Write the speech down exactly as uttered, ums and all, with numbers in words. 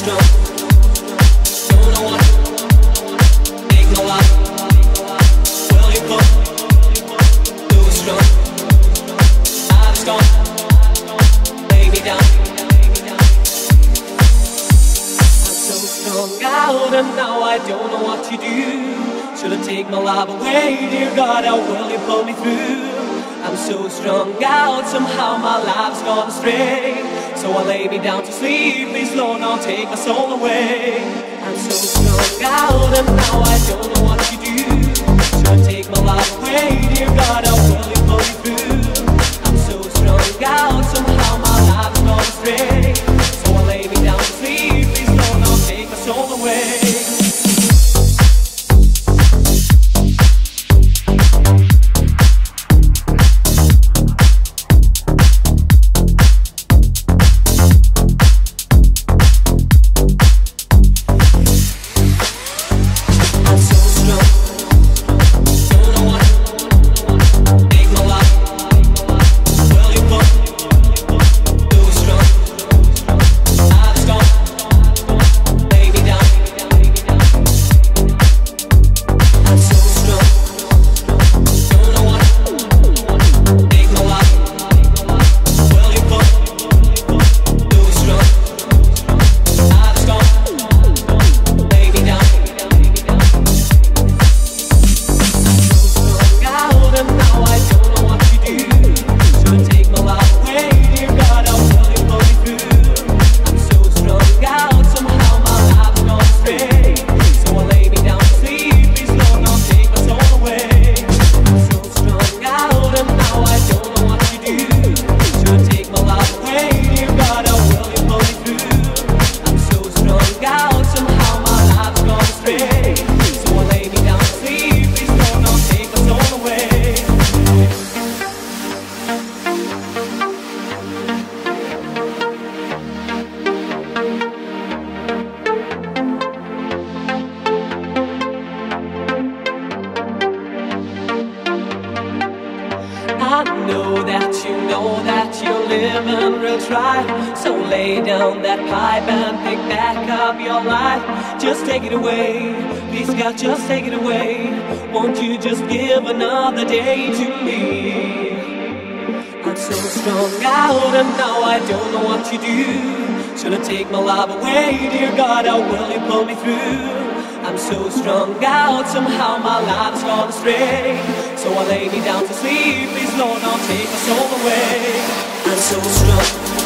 strong, don't know what, take my life. Will you come? Too strong, I'm strong. Lay me down. I'm so strung out and now I don't know what to do. Should I take my life away? Dear God, how will you pull me through? I'm so strung out, somehow my life's gone astray. So I lay me down to sleep, please Lord, now take my soul away. I'm so strung out and now I don't know what to do. Should I take my life away? Dear God, how will you pull me through? I'm so strung out, somehow my life's gone astray. So I lay me down to sleep, please Lord, now take my soul away. I know that you know that you're living real try. So lay down that pipe and pick back up your life. Just take it away, please God, just take it away. Won't you just give another day to me? I'm so strung out and now I don't know what to do. Should I take my life away? Dear God, how will you pull me through? I'm so strung out, somehow my life's gone astray. So I lay me down to sleep, please Lord, now take my soul away. I'm so strung